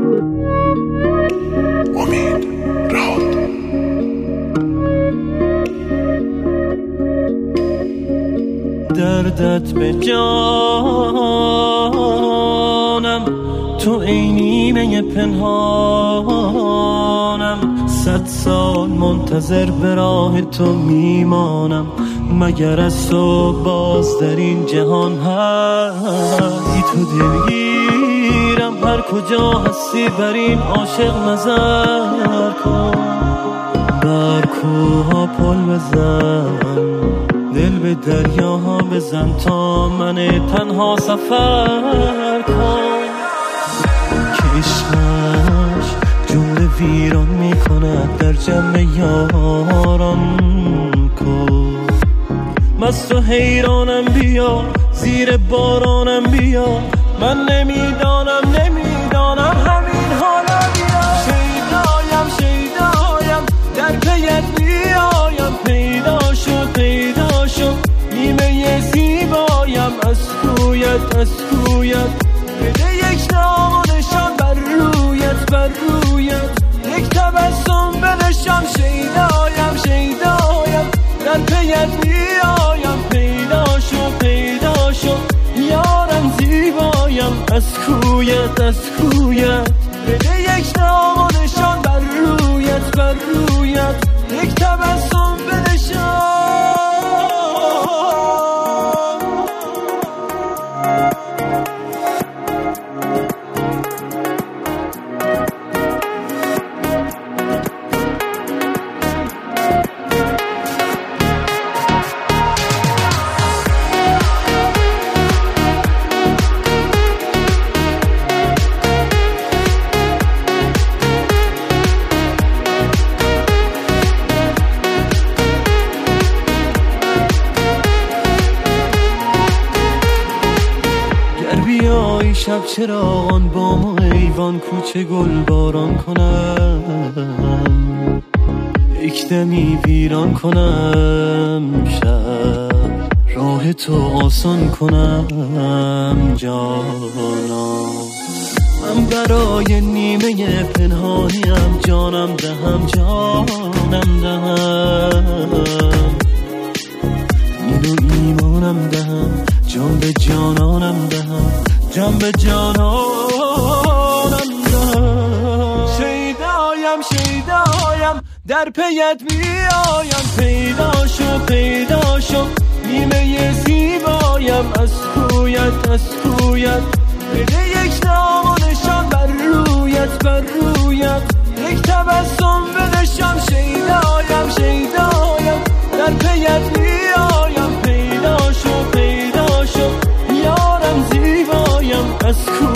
امید راد. دردت به جانم، تو ای نیمه پنهانم. 100 سال منتظر به راه تو میمانم، مگر از تو باز در این جهان هستی. تو دلگیرم، هر کجا هستی بر این عاشق نظر کن. بر کوها پل بزن، دل به دریاها بزن، تا من تنها سفر کن. که عشقش جمله ویران میکند در جمع یاران کن. مست و حیرانم بیا، زیر بارانم بیا، من نمیدانم همین حالا بیا. شیدایم شیدایم در پیت بیایم، پیدا شو نیمه زیبایم از کویت. بده یک نام و نشان بر رویت، یک تبسم بنشان. شیدایم در پیت بیایم، پیدا شو یارم زیبایم از کویت. بده یک نام و نشان بر رویت، یک تبسم بنشان. بیایی شب چراغان بام و ایوان، کوچه گل باران کنم، یک دمی ویران کنم. شب راه تو آسان کنم جانا. من برای نیمه پنهانیم جانم دهم، این و ایمانم دهم، جان به جانانم دهم، جان به جانانم دهم. شیدایم در پیت میایم، پیدا شو نیمه زیبایم از کویت. بده یک نام و نشان بر رویت، یک تبسم بنشان. شیدایم در پیت میایم، پیدا شو یارم زیبایم از